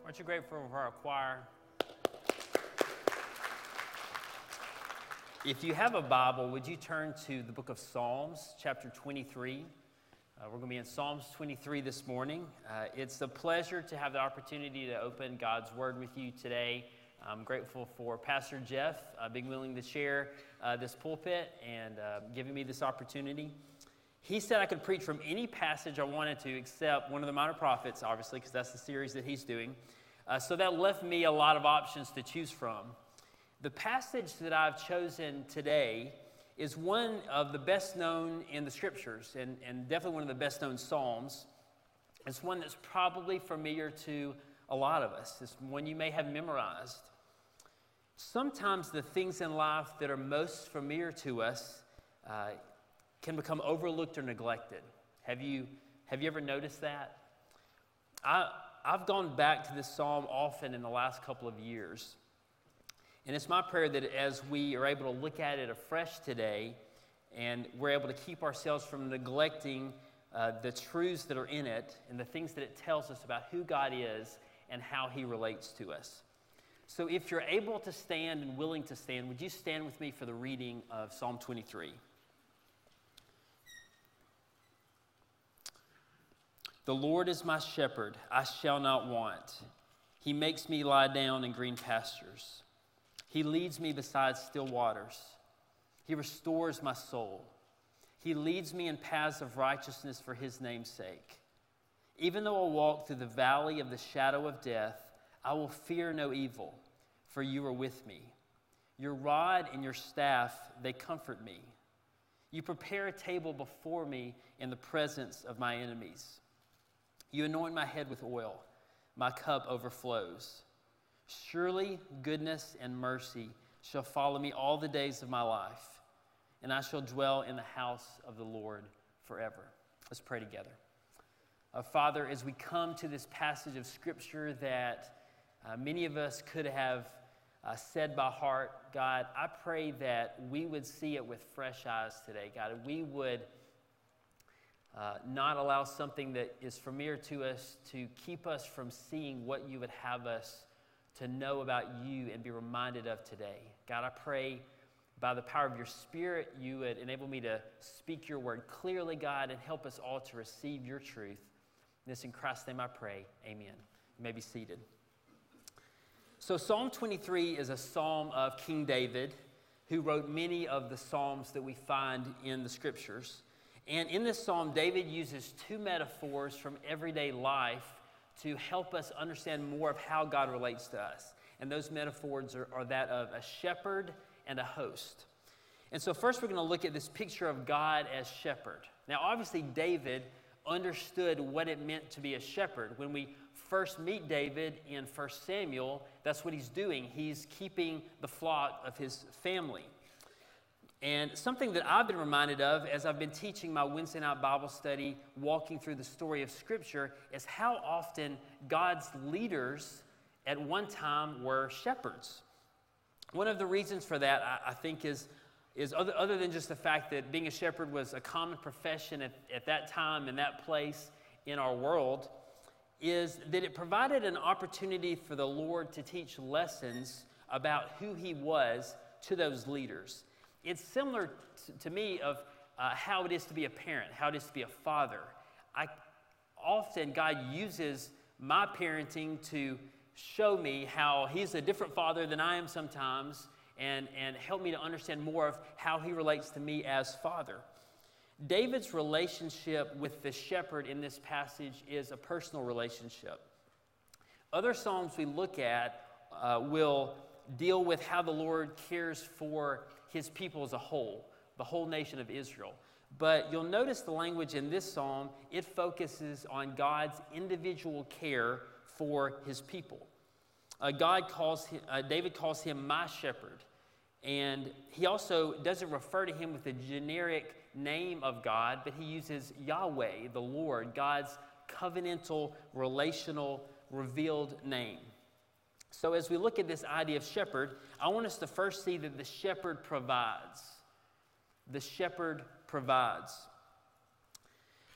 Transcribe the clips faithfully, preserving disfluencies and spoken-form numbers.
Aren't you grateful for our choir? If you have a Bible, would you turn to the book of Psalms, chapter twenty-three? Uh, we're going to be in Psalms twenty-three this morning. Uh, it's a pleasure to have the opportunity to open God's Word with you today. I'm grateful for Pastor Jeff uh, being willing to share uh, this pulpit and uh, giving me this opportunity. He said I could preach from any passage I wanted to except one of the minor prophets, obviously, because that's the series that he's doing. Uh, so that left me a lot of options to choose from. The passage that I've chosen today is one of the best known in the scriptures and, and definitely one of the best known Psalms. It's one that's probably familiar to a lot of us. It's one you may have memorized. Sometimes the things in life that are most familiar to us uh, can become overlooked or neglected. Have you, have you ever noticed that? I, I've gone back to this psalm often in the last couple of years. And it's my prayer that as we are able to look at it afresh today and we're able to keep ourselves from neglecting uh, the truths that are in it and the things that it tells us about who God is and how He relates to us. So if you're able to stand and willing to stand, would you stand with me for the reading of Psalm twenty-three? The Lord is my shepherd, I shall not want. He makes me lie down in green pastures. He leads me beside still waters. He restores my soul. He leads me in paths of righteousness for His name's sake. Even though I walk through the valley of the shadow of death, I will fear no evil, for You are with me. Your rod and Your staff, they comfort me. You prepare a table before me in the presence of my enemies. You anoint my head with oil. My cup overflows. Surely goodness and mercy shall follow me all the days of my life, and I shall dwell in the house of the Lord forever. Let's pray together. Uh, Father, as we come to this passage of Scripture that uh, many of us could have uh, said by heart, God, I pray that we would see it with fresh eyes today, God, and we would uh, not allow something that is familiar to us to keep us from seeing what You would have us to know about You and be reminded of today. God, I pray by the power of Your Spirit, You would enable me to speak Your word clearly, God, and help us all to receive Your truth. This in Christ's name I pray, amen. You may be seated. So Psalm twenty-three is a psalm of King David, who wrote many of the psalms that we find in the scriptures. And in this psalm, David uses two metaphors from everyday life to help us understand more of how God relates to us. And those metaphors are, are that of a shepherd and a host. And so first we're going to look at this picture of God as shepherd. Now obviously David understood what it meant to be a shepherd. When we first meet David in First Samuel, that's what he's doing. He's keeping the flock of his family. And something that I've been reminded of as I've been teaching my Wednesday night Bible study, walking through the story of Scripture, is how often God's leaders at one time were shepherds. One of the reasons for that, I, I think, is, is other, other than just the fact that being a shepherd was a common profession at, at that time and that place in our world, is that it provided an opportunity for the Lord to teach lessons about who He was to those leaders. It's similar to, to me of uh, how it is to be a parent, how it is to be a father. I often, God uses my parenting to show me how He's a different father than I am sometimes and, and help me to understand more of how He relates to me as father. David's relationship with the shepherd in this passage is a personal relationship. Other psalms we look at uh, will deal with how the Lord cares for His people as a whole, the whole nation of Israel. But you'll notice the language in this psalm, it focuses on God's individual care for His people. Uh, God calls him, uh, David calls Him my shepherd. And he also doesn't refer to Him with the generic name of God, but he uses Yahweh, the Lord, God's covenantal, relational, revealed name. So as we look at this idea of shepherd, I want us to first see that the shepherd provides. The shepherd provides.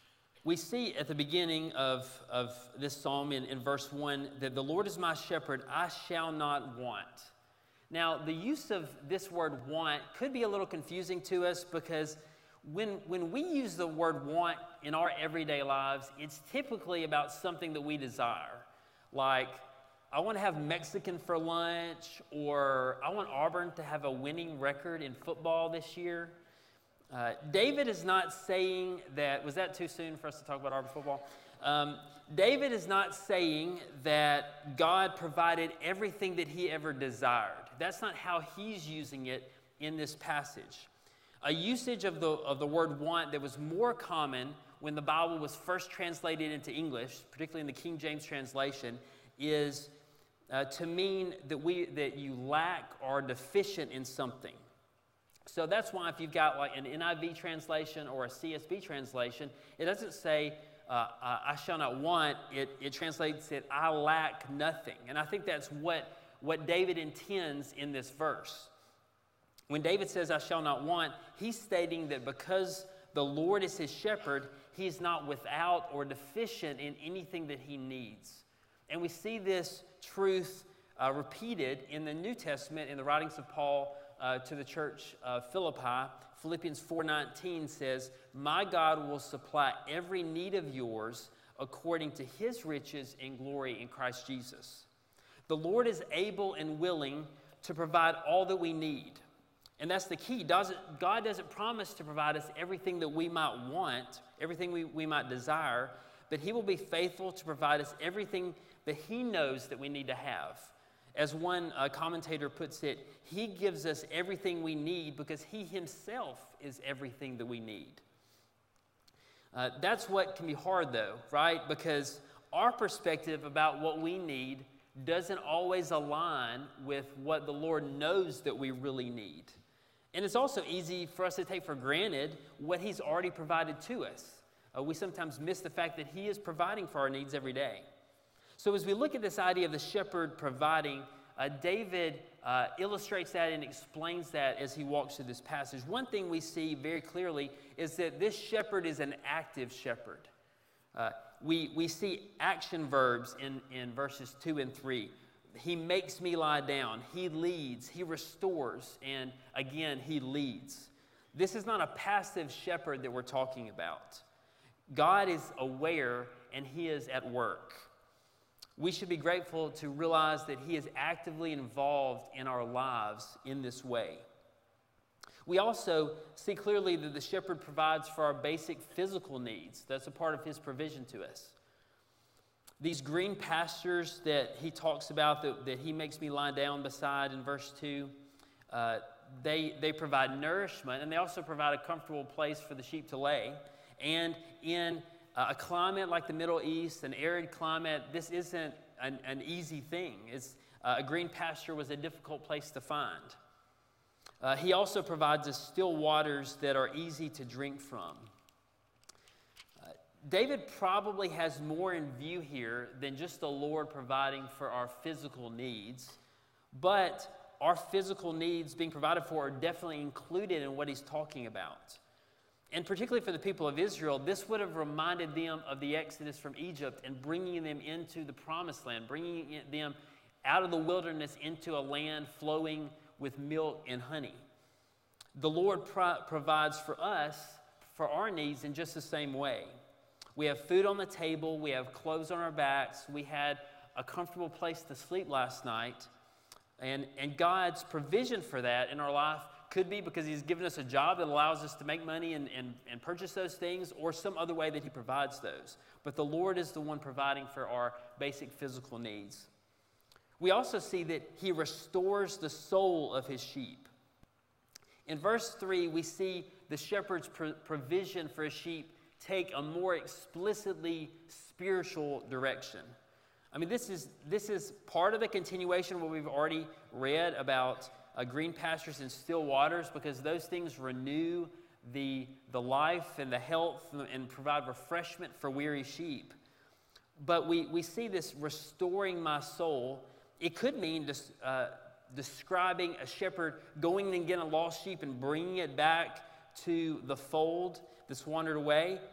we see at the beginning of, of this psalm in, in verse one that the Lord is my shepherd, I shall not want. Now, the use of this word want could be a little confusing to us because when, when we use the word want in our everyday lives, it's typically about something that we desire. Like, I want to have Mexican for lunch, or I want Auburn to have a winning record in football this year. Uh, David is not saying that, was that too soon for us to talk about Auburn football? Um, David is not saying that God provided everything that he ever desired. That's not how he's using it in this passage. A usage of the, of the word want that was more common when the Bible was first translated into English, particularly in the King James translation, is uh, to mean that, we, that you lack or are deficient in something. So that's why if you've got like an N I V translation or a C S B translation, it doesn't say, uh, uh, I shall not want, it, it translates it, I lack nothing. And I think that's what, what David intends in this verse. When David says, I shall not want, he's stating that because the Lord is his shepherd, he's not without or deficient in anything that he needs. And we see this truth uh, repeated in the New Testament in the writings of Paul Uh, to the church of Philippi. Philippians four nineteen says, my God will supply every need of yours according to his riches in glory in Christ Jesus. The Lord is able and willing to provide all that we need. And that's the key. Doesn't, God doesn't promise to provide us everything that we might want, everything we, we might desire, but he will be faithful to provide us everything that he knows that we need to have. As one uh, commentator puts it, he gives us everything we need because he himself is everything that we need. Uh, that's what can be hard though, right? Because our perspective about what we need doesn't always align with what the Lord knows that we really need. And it's also easy for us to take for granted what he's already provided to us. Uh, we sometimes miss the fact that he is providing for our needs every day. So as we look at this idea of the shepherd providing, uh, David uh, illustrates that and explains that as he walks through this passage. One thing we see very clearly is that this shepherd is an active shepherd. Uh, we, we see action verbs in, in verses two and three. He makes me lie down. He leads. He restores. And again, he leads. This is not a passive shepherd that we're talking about. God is aware and he is at work. We should be grateful to realize that he is actively involved in our lives in this way. We also see clearly that the shepherd provides for our basic physical needs. That's a part of his provision to us. These green pastures that he talks about, that, that he makes me lie down beside in verse two, uh, they, they provide nourishment, and they also provide a comfortable place for the sheep to lay. And in a climate like the Middle East, an arid climate, this isn't an, an easy thing. It's, uh, a green pasture was a difficult place to find. Uh, he also provides us still waters that are easy to drink from. Uh, David probably has more in view here than just the Lord providing for our physical needs, but our physical needs being provided for are definitely included in what he's talking about. And particularly for the people of Israel, this would have reminded them of the Exodus from Egypt and bringing them into the promised land, bringing them out of the wilderness into a land flowing with milk and honey. The Lord pro- provides for us, for our needs in just the same way. We have food on the table, we have clothes on our backs, we had a comfortable place to sleep last night, and, and God's provision for that in our life could be because he's given us a job that allows us to make money and, and, and purchase those things, or some other way that he provides those. But the Lord is the one providing for our basic physical needs. We also see that he restores the soul of his sheep. In verse three, we see the shepherd's pro- provision for his sheep take a more explicitly spiritual direction. I mean, this is, this is part of the continuation of what we've already read about Uh, green pastures and still waters, because those things renew the, the life and the health and provide refreshment for weary sheep. But we, we see this restoring my soul. It could mean des, uh, describing a shepherd going and getting a lost sheep and bringing it back to the fold that's wandered away.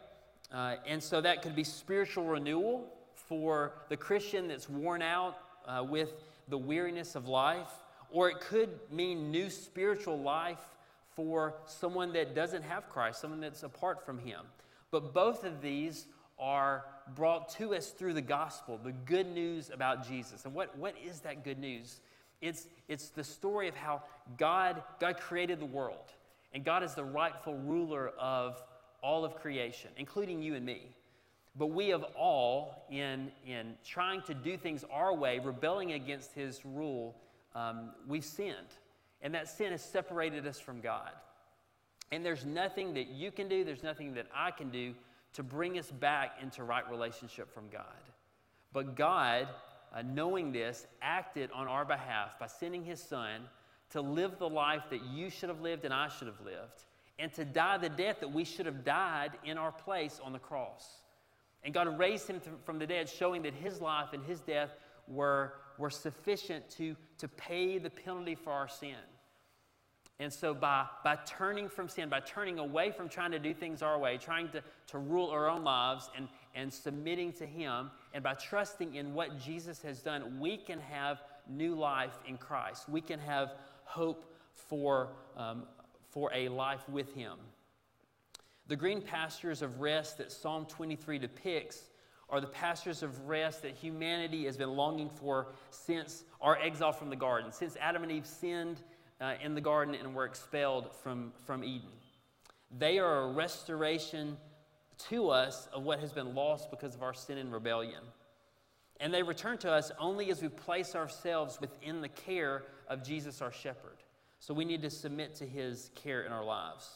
Uh, and so that could be spiritual renewal for the Christian that's worn out uh, with the weariness of life, or it could mean new spiritual life for someone that doesn't have Christ, someone that's apart from Him. But both of these are brought to us through the gospel, the good news about Jesus. And what, what is that good news? It's, it's the story of how God, God created the world, and God is the rightful ruler of all of creation, including you and me. But we have all, in, in trying to do things our way, rebelling against His rule, um, we've sinned. And that sin has separated us from God. And there's nothing that you can do, there's nothing that I can do to bring us back into right relationship from God. But God, uh, knowing this, acted on our behalf by sending His Son to live the life that you should have lived and I should have lived, and to die the death that we should have died in our place on the cross. And God raised Him th- from the dead, showing that His life and His death were, were sufficient to, to pay the penalty for our sin. And so by, by turning from sin, by turning away from trying to do things our way, trying to, to rule our own lives and, and submitting to Him, and by trusting in what Jesus has done, we can have new life in Christ. We can have hope for, um, for a life with Him. The green pastures of rest that Psalm twenty-three depicts are the pastures of rest that humanity has been longing for since our exile from the garden, since Adam and Eve sinned uh, in the garden and were expelled from, from Eden. They are a restoration to us of what has been lost because of our sin and rebellion. And they return to us only as we place ourselves within the care of Jesus, our shepherd. So we need to submit to His care in our lives.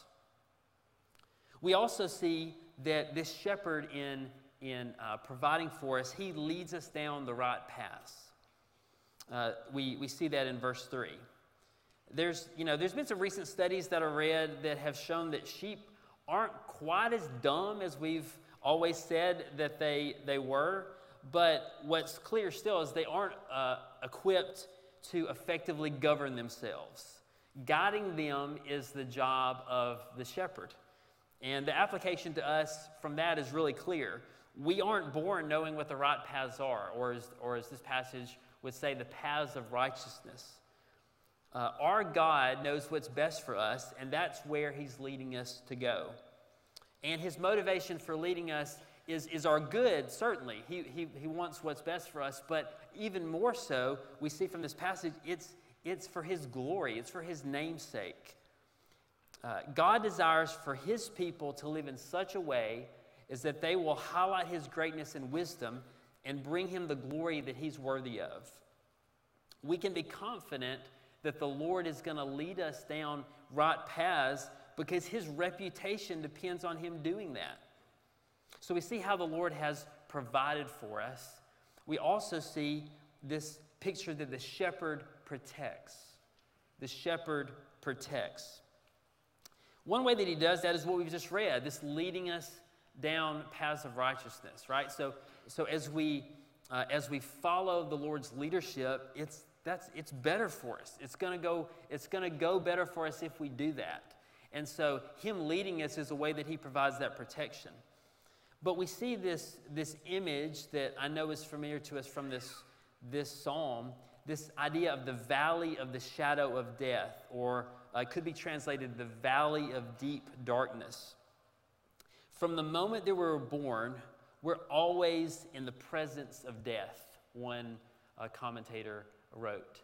We also see that this shepherd, in, in uh, providing for us, He leads us down the right paths. Uh, we, we see that in verse three. There's, you know, there's been some recent studies that I read that have shown that sheep aren't quite as dumb as we've always said that they, they were. But what's clear still is they aren't uh, equipped to effectively govern themselves. Guiding them is the job of the shepherd. And the application to us from that is really clear. We aren't born knowing what the right paths are, or as, or as this passage would say, the paths of righteousness. Uh, our God knows what's best for us, and that's where He's leading us to go. And His motivation for leading us is, is our good, certainly. He, he, he wants what's best for us, but even more so, we see from this passage, it's, it's for His glory. It's for His name's sake. Uh, God desires for His people to live in such a way as that they will highlight His greatness and wisdom and bring Him the glory that He's worthy of. We can be confident that the Lord is going to lead us down right paths because His reputation depends on Him doing that. So we see how the Lord has provided for us. We also see this picture that the shepherd protects. The shepherd protects. One way that He does that is what we've just read, this leading us down paths of righteousness, right? So, so as we uh, as we follow the Lord's leadership, it's that's it's better for us. It's gonna go. It's gonna go better for us if we do that. And so, Him leading us is a way that He provides that protection. But we see this this image that I know is familiar to us from this this psalm. This idea of the valley of the shadow of death, or uh, could be translated the valley of deep darkness. From the moment that we were born, we're always in the presence of death, one uh, commentator wrote.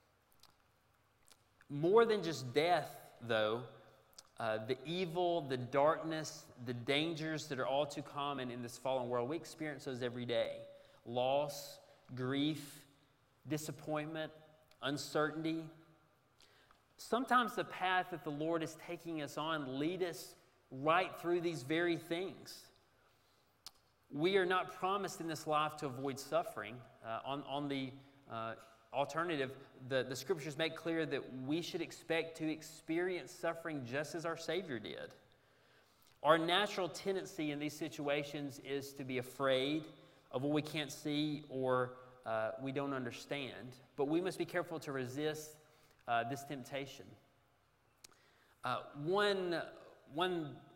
More than just death, though, uh, the evil, the darkness, the dangers that are all too common in this fallen world, we experience those every day. Loss, grief, disappointment, uncertainty. Sometimes the path that the Lord is taking us on lead us right through these very things. We are not promised in this life to avoid suffering. Uh, on, on the uh, alternative, the, the scriptures make clear that we should expect to experience suffering just as our Savior did. Our natural tendency in these situations is to be afraid of what we can't see or uh, we don't understand, but we must be careful to resist uh, this temptation. Uh, one, one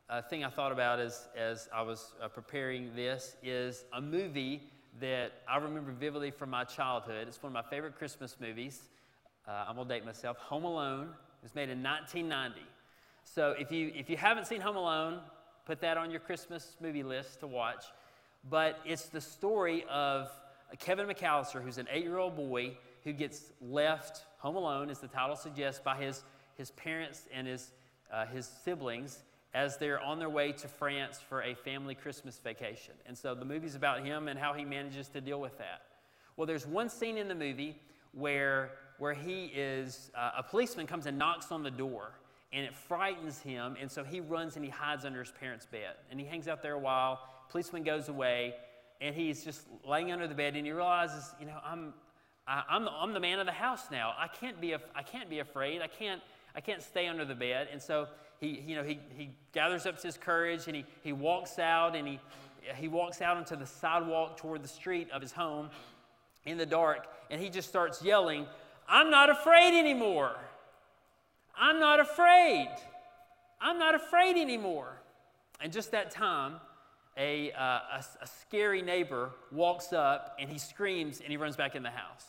uh, thing I thought about as, as I was uh, preparing this is a movie that I remember vividly from my childhood. It's one of my favorite Christmas movies. Uh, I'm going to date myself. Home Alone. It was made in nineteen ninety. So if you if you haven't seen Home Alone, put that on your Christmas movie list to watch. But it's the story of Kevin McAllister, who's an eight-year-old boy who gets left home alone, as the title suggests, by his, his parents and his, uh, his siblings as they're on their way to France for a family Christmas vacation. And so the movie's about him and how he manages to deal with that. Well, there's one scene in the movie where, where he is, uh, a policeman comes and knocks on the door, and it frightens him, and so he runs and he hides under his parents' bed. And he hangs out there a while. Policeman goes away, and he's just laying under the bed, and he realizes, you know, I'm, I, I'm, the, I'm the man of the house now. I can't be, I can't be afraid. I can't, I can't stay under the bed. And so he, you know, he, he gathers up his courage, and he, he walks out, and he, he walks out onto the sidewalk toward the street of his home in the dark, and he just starts yelling, "I'm not afraid anymore. I'm not afraid. I'm not afraid anymore." And just that time, A, uh, a, a scary neighbor walks up, and he screams, and he runs back in the house.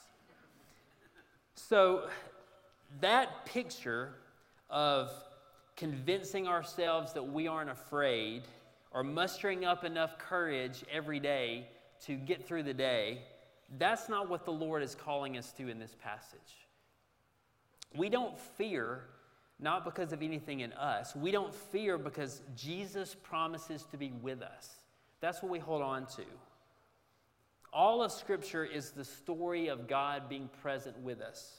So that picture of convincing ourselves that we aren't afraid, or mustering up enough courage every day to get through the day, that's not what the Lord is calling us to in this passage. We don't fear not because of anything in us. We don't fear because Jesus promises to be with us. That's what we hold on to. All of Scripture is the story of God being present with us.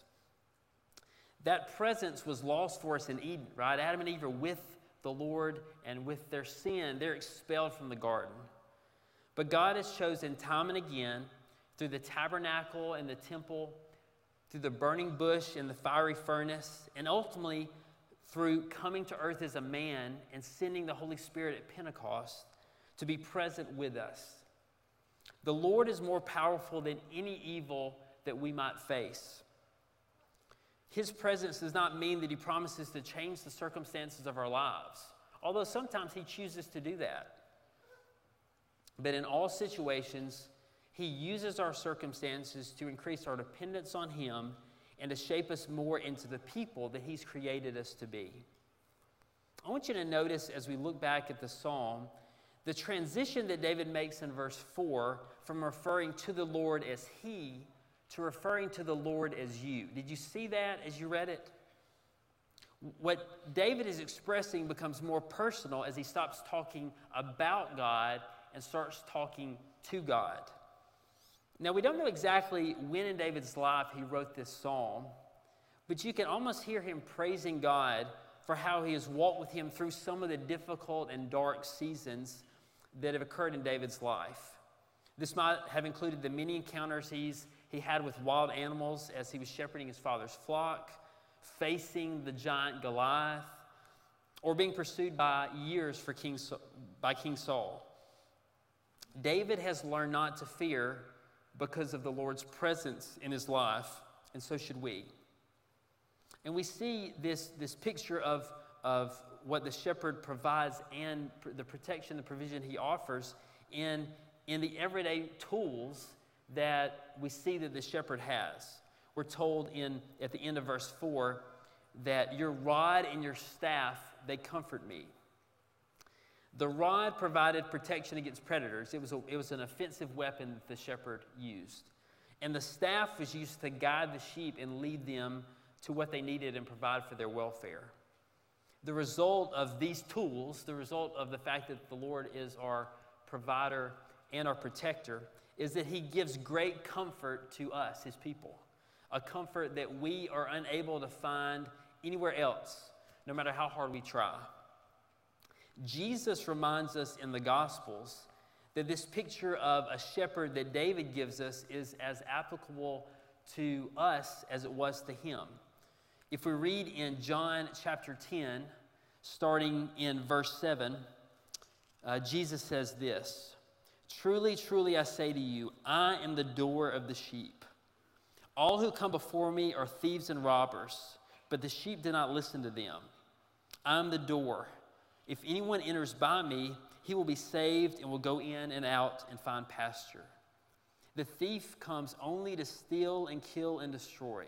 That presence was lost for us in Eden, right? Adam and Eve are with the Lord, and with their sin, they're expelled from the garden. But God has chosen time and again, through the tabernacle and the temple, through the burning bush and the fiery furnace, and ultimately through coming to earth as a man and sending the Holy Spirit at Pentecost, to be present with us. The Lord is more powerful than any evil that we might face. His presence does not mean that he promises to change the circumstances of our lives, although sometimes he chooses to do that. But in all situations, he uses our circumstances to increase our dependence on him and to shape us more into the people that he's created us to be. I want you to notice as we look back at the psalm, the transition that David makes in verse four from referring to the Lord as he to referring to the Lord as you. Did you see that as you read it? What David is expressing becomes more personal as he stops talking about God and starts talking to God. Now, we don't know exactly when in David's life he wrote this psalm, but you can almost hear him praising God for how he has walked with him through some of the difficult and dark seasons that have occurred in David's life. This might have included the many encounters he's, he had with wild animals as he was shepherding his father's flock, facing the giant Goliath, or being pursued by years for King, by King Saul. David has learned not to fear because of the Lord's presence in his life, and so should we. And we see this, this picture of, of what the shepherd provides and pr- the protection, the provision he offers in, in the everyday tools that we see that the shepherd has. We're told in at the end of verse four that your rod and your staff, they comfort me. The rod provided protection against predators. It was, a, it was an offensive weapon that the shepherd used. And the staff was used to guide the sheep and lead them to what they needed and provide for their welfare. The result of these tools, the result of the fact that the Lord is our provider and our protector, is that he gives great comfort to us, his people. A comfort that we are unable to find anywhere else, no matter how hard we try. Jesus reminds us in the Gospels that this picture of a shepherd that David gives us is as applicable to us as it was to him. If we read in John chapter ten, starting in verse seven, uh, Jesus says this, "Truly, truly, I say to you, I am the door of the sheep. All who come before me are thieves and robbers, but the sheep did not listen to them. I am the door. If anyone enters by me, he will be saved and will go in and out and find pasture. The thief comes only to steal and kill and destroy.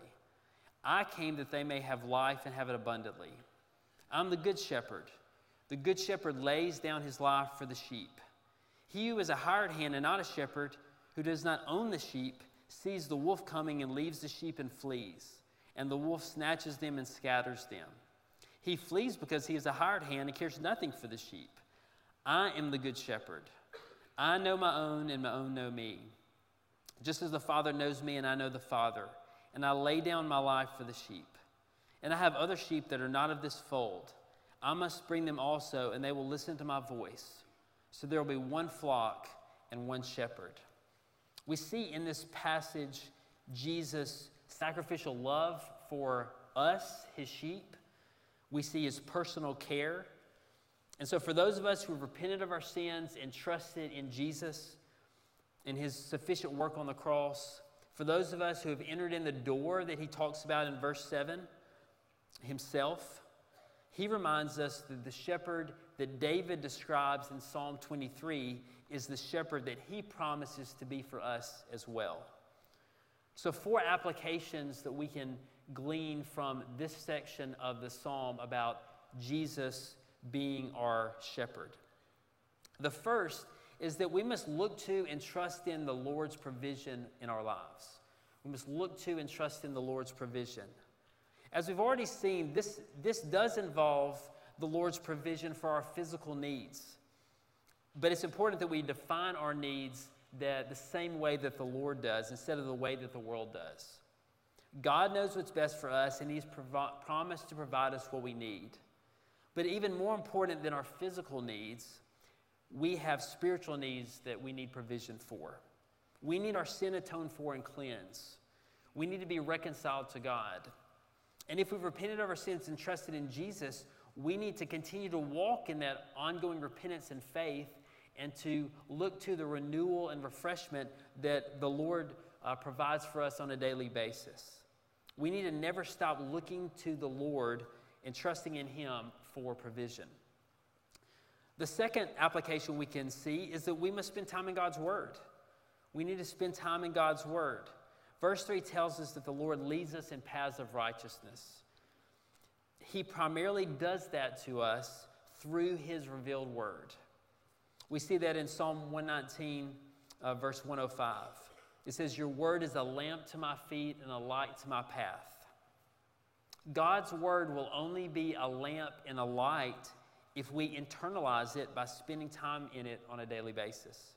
I came that they may have life and have it abundantly. I'm the good shepherd. The good shepherd lays down his life for the sheep. He who is a hired hand and not a shepherd, who does not own the sheep, sees the wolf coming and leaves the sheep and flees. And the wolf snatches them and scatters them. He flees because he is a hired hand and cares nothing for the sheep. I am the good shepherd. I know my own, and my own know me. Just as the Father knows me, and I know the Father, and I lay down my life for the sheep. And I have other sheep that are not of this fold. I must bring them also, and they will listen to my voice. So there will be one flock and one shepherd. We see in this passage Jesus' sacrificial love for us, his sheep. We see his personal care. And so for those of us who have repented of our sins and trusted in Jesus and his sufficient work on the cross, for those of us who have entered in the door that he talks about in verse seven, himself, he reminds us that the shepherd that David describes in Psalm twenty-three is the shepherd that he promises to be for us as well. So four applications that we can glean from this section of the psalm about Jesus being our shepherd. The first is that we must look to and trust in the Lord's provision in our lives. We must look to and trust in the Lord's provision. As we've already seen, this, this does involve the Lord's provision for our physical needs. But it's important that we define our needs that the same way that the Lord does instead of the way that the world does. God knows what's best for us, and he's provi- promised to provide us what we need. But even more important than our physical needs, we have spiritual needs that we need provision for. We need our sin atoned for and cleansed. We need to be reconciled to God. And if we've repented of our sins and trusted in Jesus, we need to continue to walk in that ongoing repentance and faith and to look to the renewal and refreshment that the Lord uh, provides for us on a daily basis. We need to never stop looking to the Lord and trusting in him for provision. The second application we can see is that we must spend time in God's Word. We need to spend time in God's Word. Verse three tells us that the Lord leads us in paths of righteousness. He primarily does that to us through his revealed Word. We see that in Psalm one nineteen, uh, verse one oh five. It says, "Your word is a lamp to my feet and a light to my path." God's Word will only be a lamp and a light if we internalize it by spending time in it on a daily basis.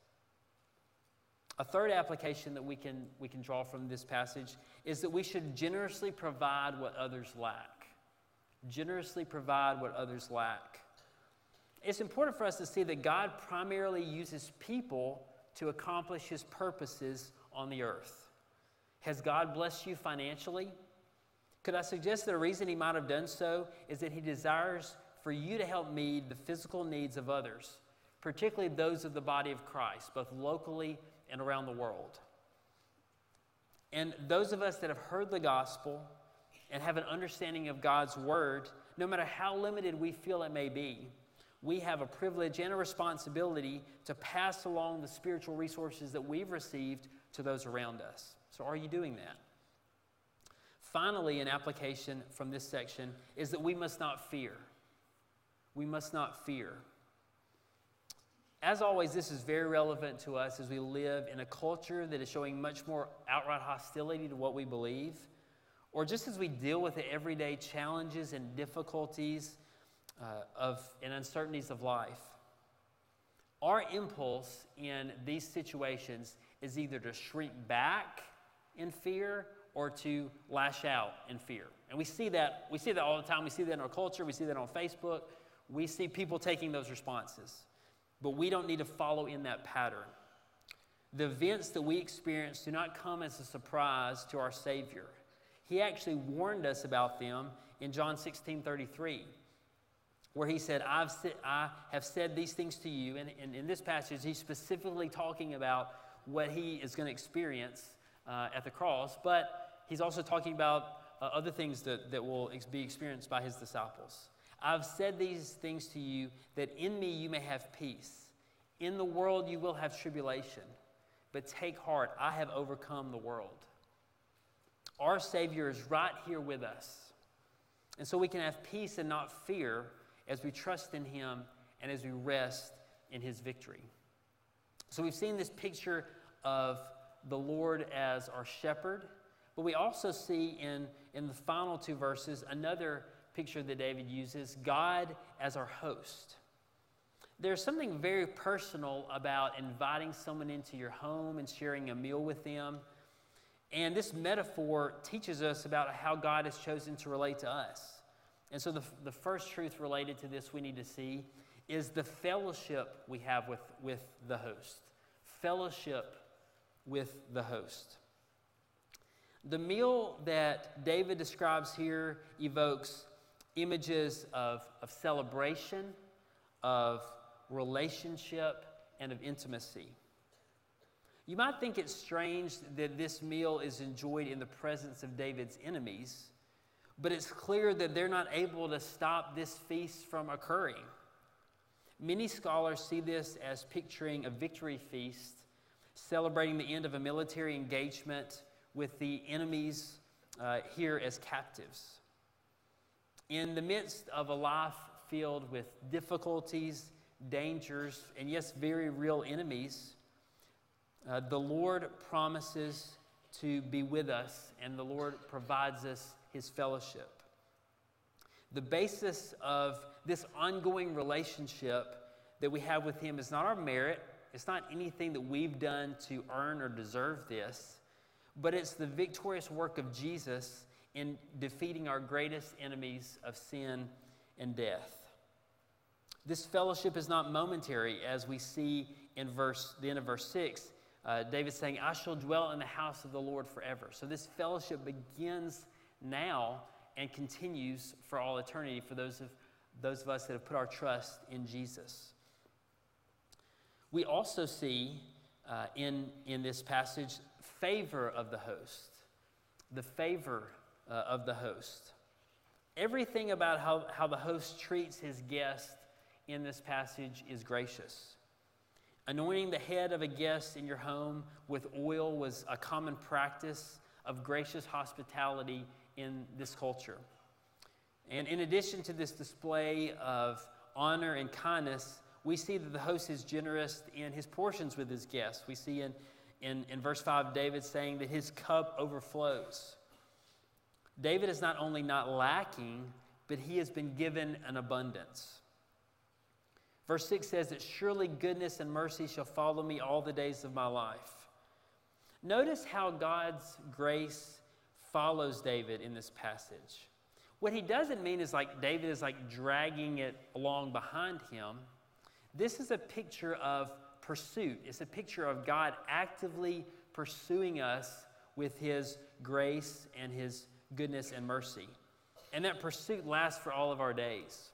A third application that we can, we can draw from this passage is that we should generously provide what others lack. Generously provide what others lack. It's important for us to see that God primarily uses people to accomplish his purposes on the earth. Has God blessed you financially? Could I suggest that a reason he might have done so is that he desires for you to help meet the physical needs of others, particularly those of the body of Christ, both locally and around the world. And those of us that have heard the gospel and have an understanding of God's Word, no matter how limited we feel it may be, we have a privilege and a responsibility to pass along the spiritual resources that we've received to those around us. So are you doing that? Finally, an application from this section is that we must not fear. We must not fear. As always, this is very relevant to us as we live in a culture that is showing much more outright hostility to what we believe, or just as we deal with the everyday challenges and difficulties uh, of and uncertainties of life. Our impulse in these situations is either to shrink back in fear or to lash out in fear. And we see that, we see that all the time. We see that in our culture. We see that on Facebook. We see people taking those responses. But we don't need to follow in that pattern. The events that we experience do not come as a surprise to our Savior. He actually warned us about them in John sixteen thirty-three, where he said, I've sa- I have said these things to you. And, and in this passage, he's specifically talking about what he is going to experience uh, at the cross. But he's also talking about uh, other things that, that will ex- be experienced by his disciples. I've said these things to you that in me you may have peace. In the world you will have tribulation, but take heart, I have overcome the world. Our Savior is right here with us. And so we can have peace and not fear as we trust in Him and as we rest in His victory. So we've seen this picture of the Lord as our shepherd, but we also see in, in the final two verses another picture that David uses, God as our host. There's something very personal about inviting someone into your home and sharing a meal with them. And this metaphor teaches us about how God has chosen to relate to us. And so the, the first truth related to this we need to see is the fellowship we have with, with the host. Fellowship with the host. The meal that David describes here evokes images of, of celebration, of relationship, and of intimacy. You might think it's strange that this meal is enjoyed in the presence of David's enemies, but it's clear that they're not able to stop this feast from occurring. Many scholars see this as picturing a victory feast, celebrating the end of a military engagement with the enemies uh, here as captives. In the midst of a life filled with difficulties, dangers, and yes, very real enemies, uh, the Lord promises to be with us, and the Lord provides us His fellowship. The basis of this ongoing relationship that we have with Him is not our merit. It's not anything that we've done to earn or deserve this, but it's the victorious work of Jesus in defeating our greatest enemies of sin and death. This fellowship is not momentary, as we see in verse, the end of verse six. Uh, David's saying, I shall dwell in the house of the Lord forever. So this fellowship begins now and continues for all eternity for those of, those of us that have put our trust in Jesus. We also see uh, in, in this passage favor of the host, the favor uh, of the host. Everything about how, how the host treats his guest in this passage is gracious. Anointing the head of a guest in your home with oil was a common practice of gracious hospitality in this culture. And in addition to this display of honor and kindness, we see that the host is generous in his portions with his guests. We see in, in, in verse five, David saying that his cup overflows. David is not only not lacking, but he has been given an abundance. Verse six says that surely goodness and mercy shall follow me all the days of my life. Notice how God's grace follows David in this passage. What he doesn't mean is like David is like dragging it along behind him. This is a picture of pursuit. It's a picture of God actively pursuing us with His grace and His goodness and mercy. And that pursuit lasts for all of our days.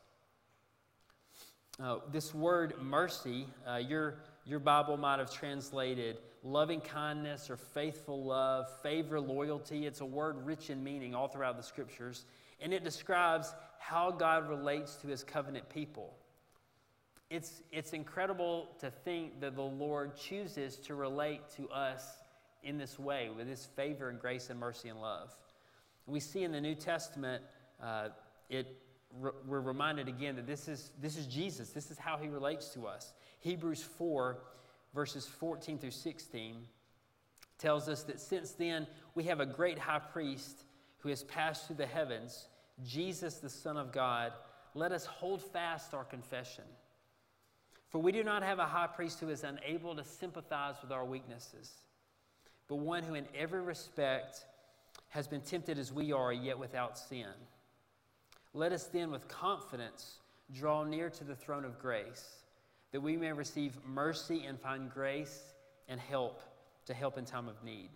Uh, this word mercy, uh, your, your Bible might have translated loving kindness or faithful love, favor, loyalty. It's a word rich in meaning all throughout the Scriptures. And it describes how God relates to His covenant people. It's, it's incredible to think that the Lord chooses to relate to us in this way, with His favor and grace and mercy and love. We see in the New Testament, uh, it we're reminded again that this is, this is Jesus. This is how He relates to us. Hebrews four, verses fourteen through sixteen, tells us that since then we have a great high priest who has passed through the heavens, Jesus, the Son of God. Let us hold fast our confession. For we do not have a high priest who is unable to sympathize with our weaknesses, but one who in every respect has been tempted as we are, yet without sin. Let us then with confidence draw near to the throne of grace, that we may receive mercy and find grace and help to help in time of need.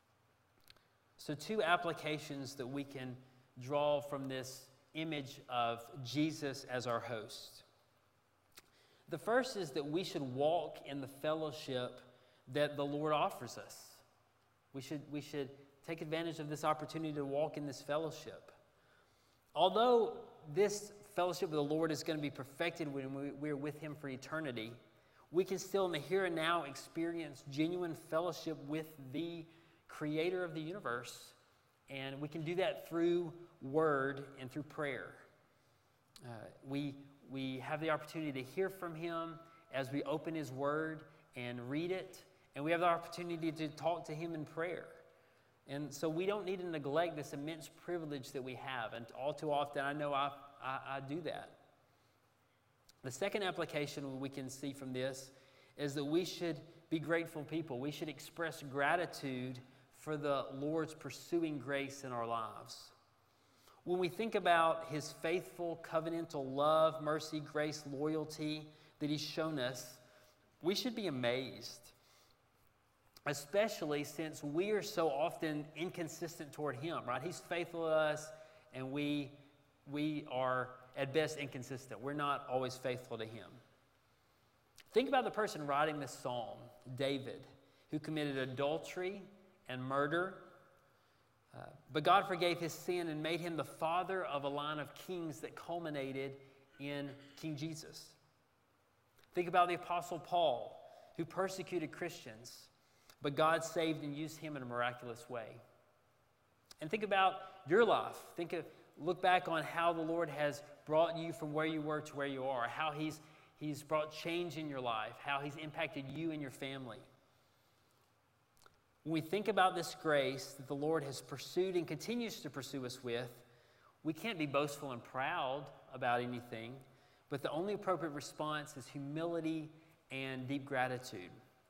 So two applications that we can draw from this image of Jesus as our host. The first is that we should walk in the fellowship that the Lord offers us. We should, we should take advantage of this opportunity to walk in this fellowship. Although this fellowship with the Lord is going to be perfected when we, we're with him for eternity, we can still in the here and now experience genuine fellowship with the creator of the universe. And we can do that through word and through prayer. Uh, we, we have the opportunity to hear from him as we open his word and read it. And we have the opportunity to talk to him in prayer. And so we don't need to neglect this immense privilege that we have. And all too often, I know I, I, I do that. The second application we can see from this is that we should be grateful people. We should express gratitude for the Lord's pursuing grace in our lives. When we think about his faithful covenantal love, mercy, grace, loyalty that he's shown us, we should be amazed, especially since we are so often inconsistent toward him, right? He's faithful to us, and we, we are at best inconsistent. We're not always faithful to him. Think about the person writing this psalm, David, who committed adultery and murder. Uh, but God forgave his sin and made him the father of a line of kings that culminated in King Jesus. Think about the Apostle Paul, who persecuted Christians, but God saved and used him in a miraculous way. And think about your life. Think of, look back on how the Lord has brought you from where you were to where you are, how he's, he's brought change in your life, how he's impacted you and your family. When we think about this grace that the Lord has pursued and continues to pursue us with, we can't be boastful and proud about anything, but the only appropriate response is humility and deep gratitude.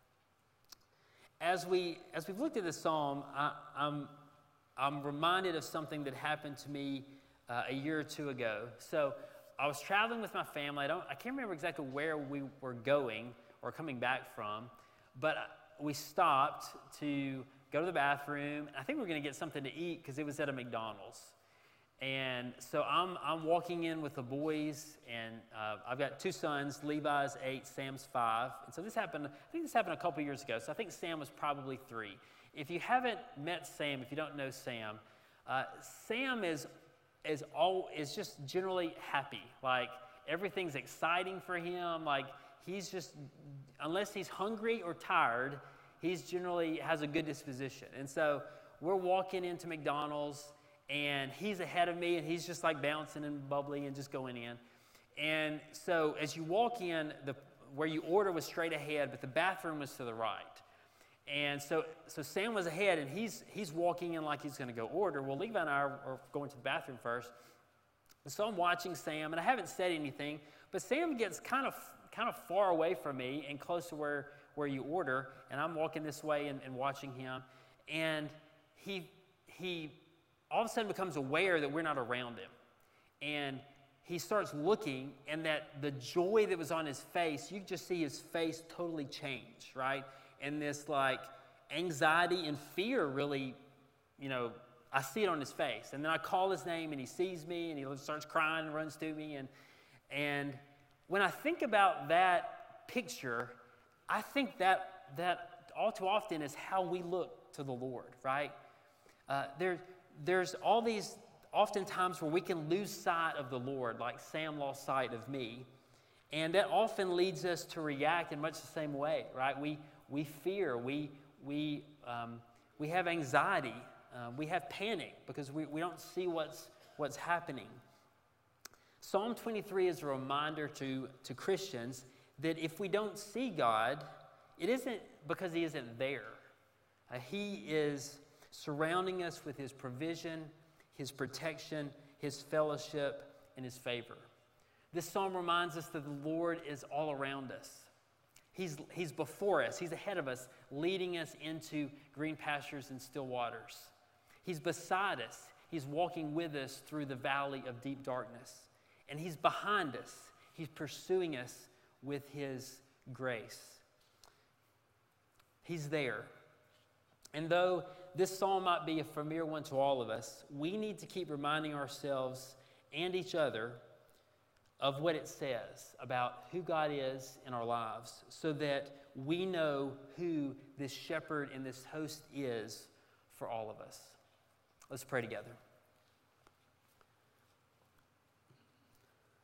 As, we, as we've looked at this psalm, I, I'm, I'm reminded of something that happened to me uh, a year or two ago. So I was traveling with my family. I, don't, I can't remember exactly where we were going or coming back from, but we stopped to go to the bathroom. I think we were going to get something to eat because it was at a McDonald's. And so I'm I'm walking in with the boys, and uh, I've got two sons. Levi's eight, Sam's five. And so this happened, I think this happened a couple years ago. So I think Sam was probably three. If you haven't met Sam, if you don't know Sam, uh, Sam is is all is just generally happy. Like everything's exciting for him. Like he's just, unless he's hungry or tired, he's generally has a good disposition. And so we're walking into McDonald's, and he's ahead of me, and he's just like bouncing and bubbly and just going in. And so as you walk in, the where you order was straight ahead, but the bathroom was to the right. And so so Sam was ahead, and he's he's walking in like he's going to go order. Well, Levi and I are, are going to the bathroom first. And so I'm watching Sam, and I haven't said anything, but Sam gets kind of kind of far away from me and close to where, where you order, and I'm walking this way and, and watching him. And he he all of a sudden becomes aware that we're not around him. And he starts looking, and that the joy that was on his face, you just see his face totally change, right? And this like anxiety and fear really, you know, I see it on his face. And then I call his name, and he sees me, and he starts crying and runs to me. And and when I think about that picture, I think that that all too often is how we look to the Lord, right? Uh, there, there's all these often times where we can lose sight of the Lord, like Sam lost sight of me. And that often leads us to react in much the same way, right? We we fear, we we um, we have anxiety, uh, we have panic because we, we don't see what's what's happening. Psalm twenty-three is a reminder to, to Christians that if we don't see God, it isn't because he isn't there. Uh, he is surrounding us with his provision, his protection, his fellowship, and his favor. This psalm reminds us that the Lord is all around us. He's, he's before us. He's ahead of us, leading us into green pastures and still waters. He's beside us. He's walking with us through the valley of deep darkness. And he's behind us. He's pursuing us with his grace. He's there. And though this psalm might be a familiar one to all of us, we need to keep reminding ourselves and each other of what it says about who God is in our lives, so that we know who this shepherd and this host is for all of us. Let's pray together.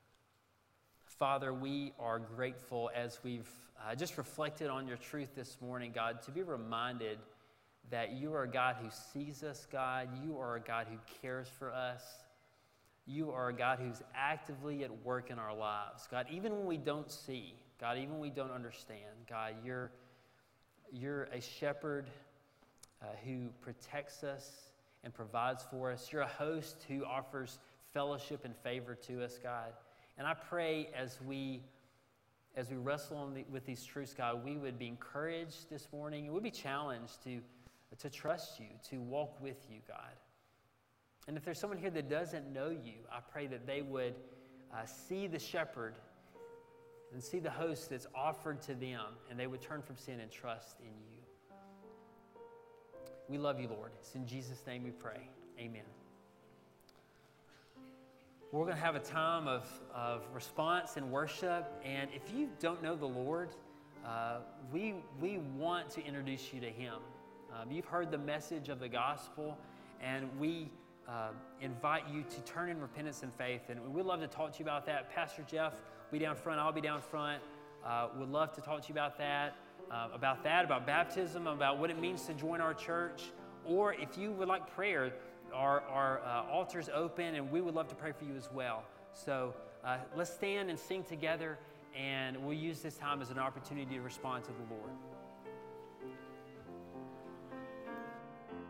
Father, we are grateful as we've uh, just reflected on your truth this morning, God, to be reminded that you are a God who sees us, God. You are a God who cares for us. You are a God who's actively at work in our lives. God, even when we don't see, God, even when we don't understand, God, you're, you're a shepherd uh, who protects us and provides for us. You're a host who offers fellowship and favor to us, God. And I pray as we as we wrestle on the, with these truths, God, we would be encouraged this morning. And we'd be challenged to, to trust you, to walk with you, God. And if there's someone here that doesn't know you, I pray that they would uh, see the shepherd and see the host that's offered to them, and they would turn from sin and trust in you. We love you, Lord. It's in Jesus' name we pray. Amen. We're going to have a time of, of response and worship. And if you don't know the Lord, uh, we, we want to introduce you to him. Um, you've heard the message of the gospel, and we uh, invite you to turn in repentance and faith. And we'd love to talk to you about that. Pastor Jeff will be down front. I'll be down front. Uh, we'd love to talk to you about that, uh, about that, about baptism, about what it means to join our church. Or if you would like prayer, Our, our uh, altar's open, and we would love to pray for you as well. So uh, let's stand and sing together, and we'll use this time as an opportunity to respond to the Lord.